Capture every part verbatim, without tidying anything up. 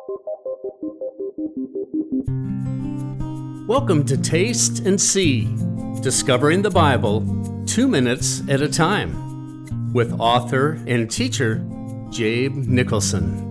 Welcome to Taste and See, Discovering the Bible, two minutes at a time, with author and teacher Jabe Nicholson.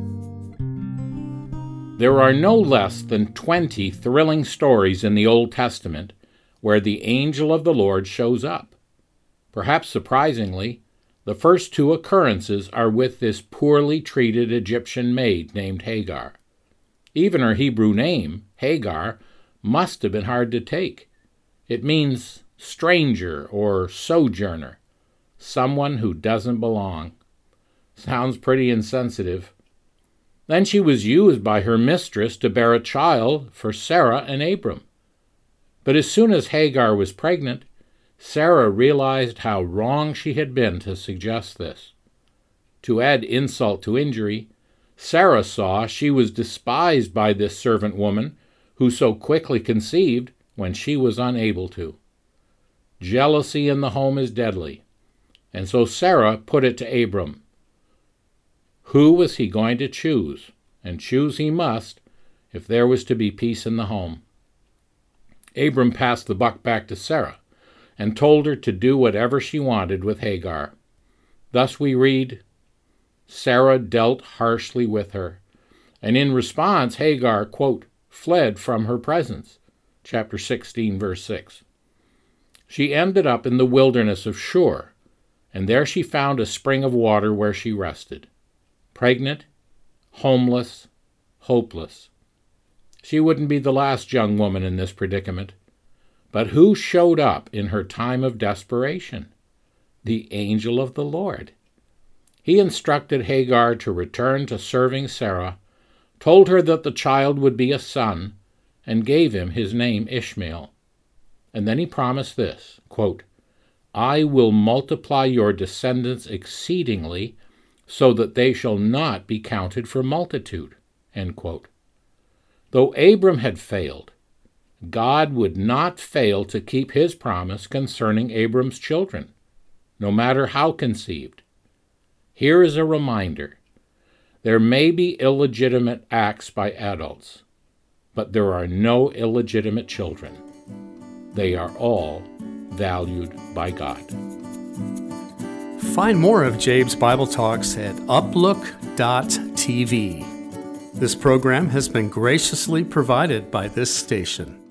There are no less than twenty thrilling stories in the Old Testament where the angel of the Lord shows up. Perhaps surprisingly, the first two occurrences are with this poorly treated Egyptian maid named Hagar. Even her Hebrew name, Hagar, must have been hard to take. It means stranger or sojourner, someone who doesn't belong. Sounds pretty insensitive. Then she was used by her mistress to bear a child for Sarah and Abram. But as soon as Hagar was pregnant, Sarah realized how wrong she had been to suggest this. To add insult to injury, Sarah saw she was despised by this servant woman who so quickly conceived when she was unable to. Jealousy in the home is deadly, and so Sarah put it to Abram. Who was he going to choose? And choose he must if there was to be peace in the home. Abram passed the buck back to Sarah and told her to do whatever she wanted with Hagar. Thus we read, Sarah dealt harshly with her, and in response Hagar, quote, fled from her presence. Chapter sixteen, verse six. She ended up in the wilderness of Shur, and there she found a spring of water where she rested. Pregnant, homeless, hopeless. She wouldn't be the last young woman in this predicament. But who showed up in her time of desperation? The angel of the Lord. He instructed Hagar to return to serving Sarah, told her that the child would be a son, and gave him his name Ishmael. And then he promised this, quote, I will multiply your descendants exceedingly, so that they shall not be counted for multitude. End quote. Though Abram had failed, God would not fail to keep his promise concerning Abram's children, no matter how conceived. Here is a reminder. There may be illegitimate acts by adults, but there are no illegitimate children. They are all valued by God. Find more of Jabe's Bible Talks at uplook dot t v. This program has been graciously provided by this station.